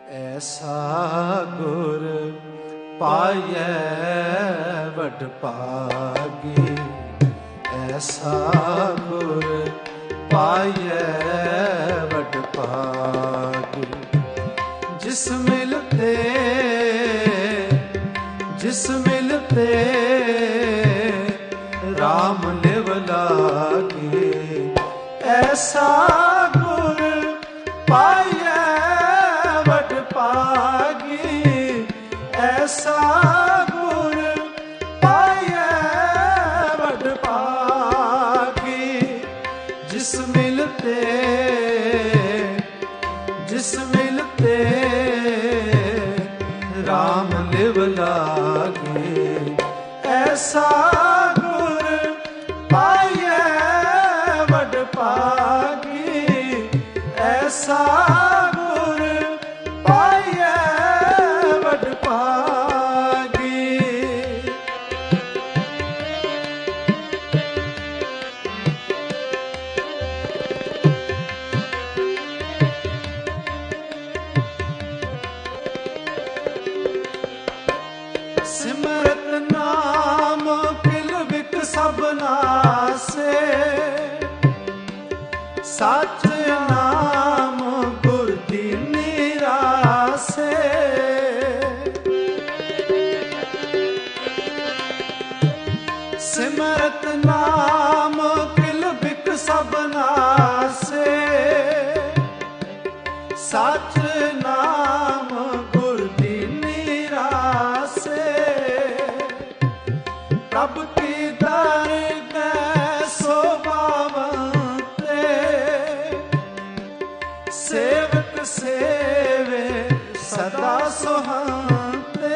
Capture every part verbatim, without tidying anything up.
ਐਸਾ ਗੁਰ ਪਾਈਐ ਵਡ ਭਾਗੀ, ਐਸਾ ਗੁਰ ਪਾਈਐ ਵਡ ਭਾਗੀ। ਜਿਸ ਮਿਲਤੇ ਜਿਸ ਮਿਲਤੇ ਰਾਮ ਲਿਵ ਲਾਗੇ, ਐਸਾ ਗੁਰ ਪਾਈਐ ਵਡ ਭਾਗੀ, ਐਸਾ ਗੁਰ ਪਾਈਐ ਵਡ ਭਾਗੀ। ਜਿਸ ਮਿਲਤੇ ਜਿਸ ਮਿਲਤੇ ਰਾਮ ਲਿਵ ਲਾਗੇ, ਐਸਾ ਗੁਰ ਪਾਈਐ ਵਡ ਭਾਗੀ, ਐਸਾ ਗੁਰ ਪਾਈਐ ਵਡ ਭਾਗੀ। ਸਿਮਰਤ ਨਾਮ ਕਿਲ ਬਿਕ ਸਭ ਨਾਸੇ, ਸਚ ਨਾਮ ਗੁਰ ਦੀਨੀ ਰਾਸੇ। ਸਿਮਰਤ ਨਾਮ ਕਿਲ ਬਿਕ ਸਭ ਨਾਸੇ, ਸਚ ਨਾਮ ਗੁਰ ਦੀਨੀ ਰਾਸੇ। ਪ੍ਰਭ ਕੀ ਦਰਗਹਿ ਸੋਭਾਵੰਤੇ, ਸੇਵਕ ਸੇਵੇ ਸਦਾ ਸੁਹਾੰਤੇ।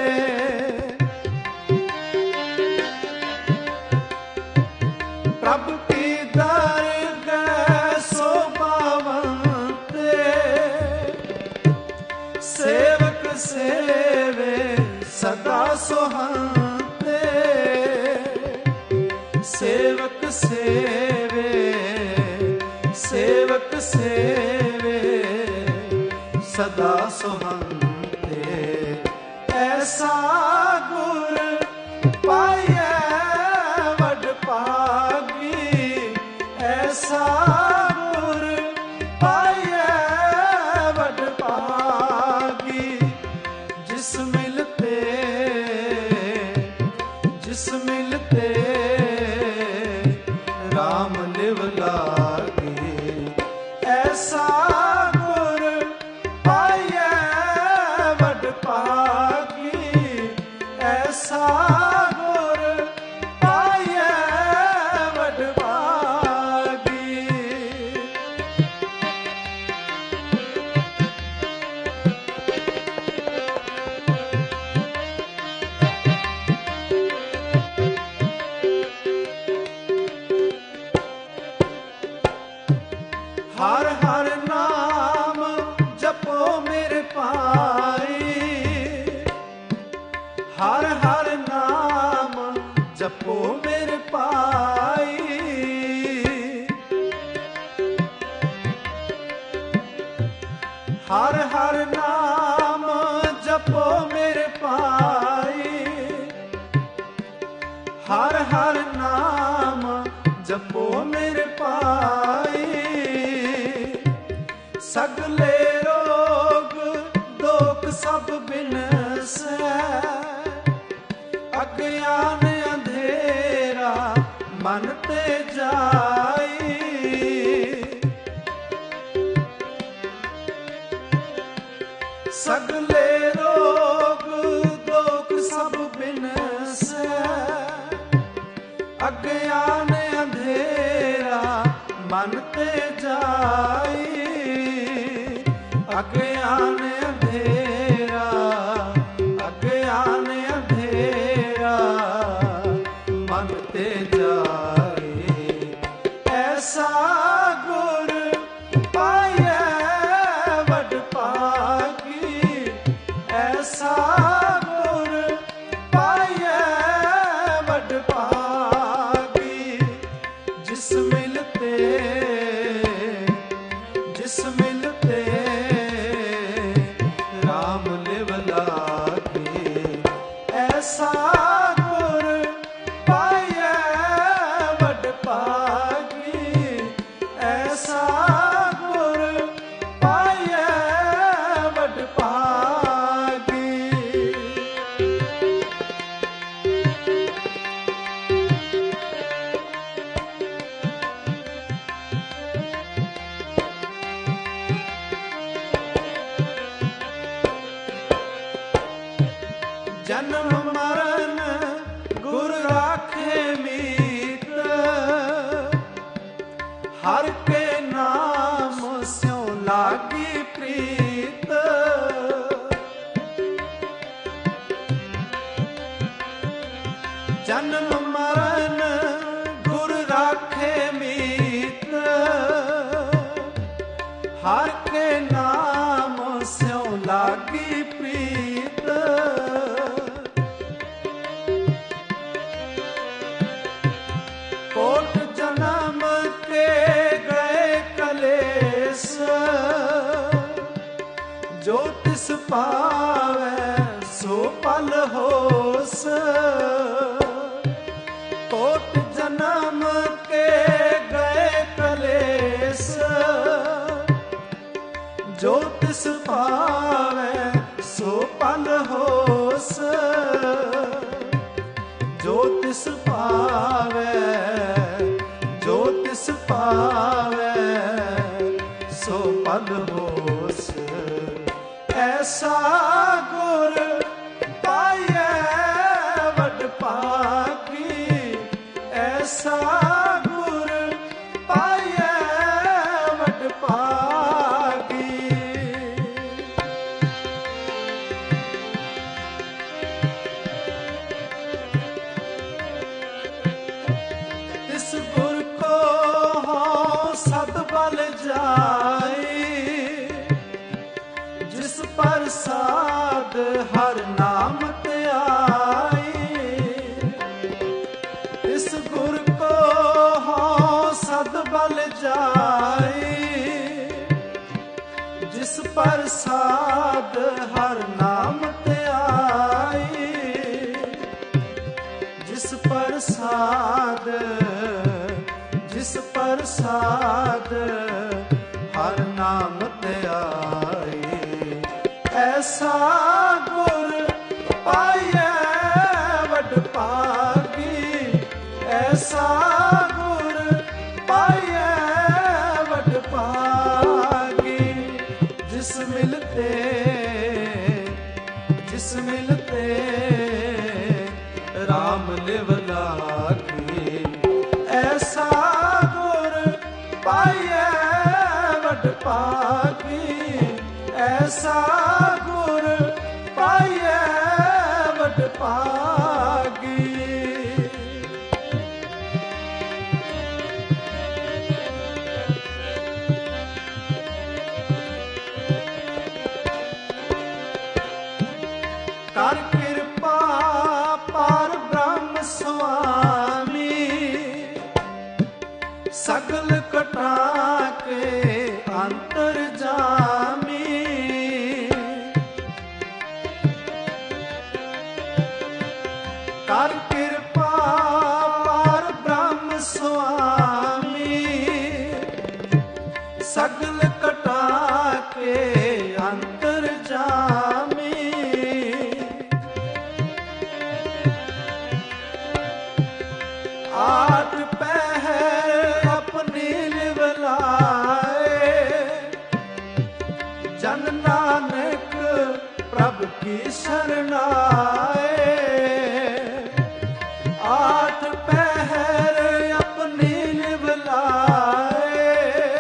ਪ੍ਰਭ ਕੀ ਦਰਗਹਿ ਸੋਭਾਵੰਤੇ, ਸੇਵਕ ਸੇਵੇ ਸਦਾ ਸੁਹਾੰਤੇ। ਸੇਵਕ ਸੇਵੇ ਸੇਵਕ ਸੇਵੇ ਸਦਾ ਸੁਹਾੰਤੇ। ਐਸਾ ਗੁਰ ਪਾਈਐ ਵਡ ਭਾਗੀ, ਐਸਾ ਗੁਰ ਪਾਈਐ ਵਡ ਭਾਗੀ। ਜਿਸ ਮਿਲਤੇ ਜਿਸ ਮਿਲਤੇ ਰਾਮ ਲਿਵ ਲਾਗੇ, ਐਸਾ ਗੁਰ ਪਾਈਐ ਵਡ ਭਾਗੀ, ਐਸਾ ਗੁਰ ਪਾਈਐ ਵਡ ਭਾਗੀ। ਹਰ ਹਰ ਨਾਮ ਜਪੋ ਮੇਰੇ ਭਾਈ, ਹਰ ਹਰ ਨਾਮ ਜਪੋ ਮੇਰੇ ਭਾਈ। ਹਰ ਹਰ ਨਾਮ ਜਪੋ ਮੇਰੇ ਭਾਈ, ਹਰ ਹਰ ਨਾਮ ਜਪੋ ਮੇਰੇ ਭਾਈ। ਸਗਲੇ ਰੋਗ ਦੋਖ ਸਭ ਬਿਨਸੈ, ਅਗਿਆਨ ਅੰਧੇਰਾ ਮਨ ਤੇ ਜਾਈ। ਸਗਲੇ ਰੋਗ ਦੋਖ ਸਭ ਬਿਨਸੈ, ਅਗਿਆਨ ਅੰਧੇਰਾ ਮਨ ਤੇ ਜਾਈ। ਅਗਿਆਨ ਅੰਧੇਰਾ ਅਗਿਆਨ ਅੰਧੇਰਾ ਮਨ ਤੇ ਜਾਏ। ਐਸਾ ਗੁਰ ਪਾਈਐ ਵਡ ਭਾਗੀ, ਐਸਾ ਗੁਰ ਪਾਈਐ ਵਡ ਭਾਗੀ। ਜਿਸ ਮਿਲਤੇ ਜਿਸ ਮਿਲਤੇ ਹਰ ਕੇ ਨਾਮ ਸਿਉ ਲਾਗੀ ਪ੍ਰੀਤ। ਜਨਮ ਮਰਨ ਗੁਰ ਰਾਖੇ ਮੀਤ। ਹਰ ਕੇ ਨਾਮ ਸਿਉ ਲਾਗੀ ਪ੍ਰੀਤ। ਕੋਟ ਜਨਮ ਕੇ ਗਏ ਕਲੇਸ਼। ਜੋ ਤਿਸ ਪਾਵੈ ਸੋ ਪਲ ਹੋਸ। ਕੋਟ ਜਨਮ ਕੇ ਗਏ ਕਲੇਸ਼। ਜੋ ਤਿਸ ਪਾਵੈ ਸੋ ਪਲ ਹੋਸ। ਜੋ ਤਿਸ ਪਾਵੈ ਜੋ ਤਿਸ ਪਾਵੈ ਸੋ ਪਲ ਹੋਸ। ਐਸਾ ਗੁਰ ਪਾਈਐ ਵਡ ਭਾਗੀ। ਐਸਾ ਗੁਰ ਪਾਈਐ ਵਡ ਭਾਗੀ। ਤਿਸ ਗੁਰ ਕੋ ਹਉ ਸਦ ਬਲ ਜਾਈ। ਜਿਸ ਪ੍ਰਸਾਦ ਹਰ ਨਾਮ ਧਿਆਈ। ਇਸ ਗੁਰ ਕੋ ਹਉ ਸਦ ਬਲ ਜਾਈ। ਜਿਸ ਪ੍ਰਸਾਦ ਹਰ ਨਾਮ ਧਿਆਈ। ਜਿਸ ਪ੍ਰਸਾਦ ਜਿਸ ਪ੍ਰਸਾਦ ਹਰ ਨਾਮ ਧਿਆਈ। ਐਸਾ ਗੁਰ ਪਾਈਐ ਵਡ ਭਾਗੀ। ਐਸਾ ਗੁਰ ਪਾਈਐ ਵਡ ਭਾਗੀ। ਜਿਸ ਮਿਲਤੇ ਜਿਸ ਮਿਲਤੇ ਰਾਮ ਲਿਵ ਲਾਗੀ। ਐਸਾ ਗੁਰ ਪਾਈਐ ਵਡ ਭਾਗੀ। ਐਸਾ ਗੁਰ ਪਾਈਐ ਵਡ ਭਾਗੀ। ਕਰ ਕਿਰਪਾ ਪਾਰ ਬ੍ਰਹਮ ਸੁਆਮੀ। ਸਗਲ ਕਟਾ ਕੇ ਅੰਤਰ ਜਾਮੀ। ਕਰ ਕਿਰਪਾ ਪਾਰ ਬ੍ਰਹਮ ਸੁਆਮੀ। ਸਗਲ ਕਟਾ ਕੇ ਅੰਤਰ ਜਾਮੀ। ਆਠ ਪਹਿਰ ਆਪਣੀ ਲਿਵ ਲਾਏ। ਜਨ ਨਾਨਕ ਪ੍ਰਭ ਕੀ ਸ਼ਰਨਾਏ। ਆਠ ਪਹਿਰ ਆਪਣੀ ਲਿਵ ਲਾਏ।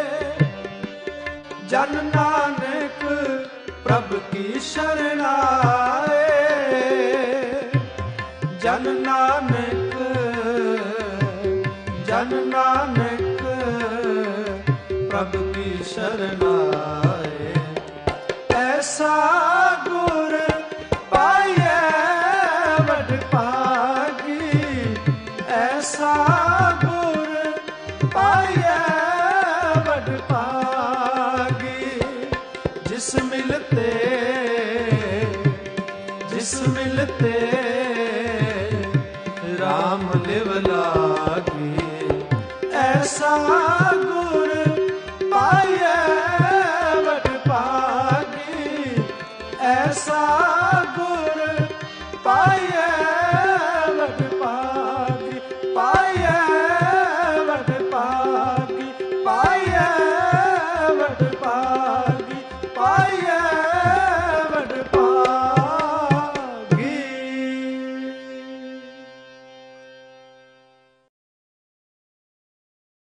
ਜਨ ਨਾਨਕ ਪ੍ਰਭ ਕੀ ਸ਼ਰਨਾਏ। ਜਨ ਨਾਨਕ ਜਨ ਨਾਨਕ ਪ੍ਰਭ ਕੀ ਸ਼ਰਨਾਏ। ਐਸਾ ਗੁਰ ਪਾਈਐ ਵਡ ਭਾਗੀ। ਐਸਾ ਗੁਰ ਪਾਈਐ ਵਡ ਭਾਗੀ। ਜਿਸ ਮਿਲਤੇ ਜਿਸ ਮਿਲਤੇ ਰਾਮ ਲਿਵ ਲਾਗੀ। ਐਸਾ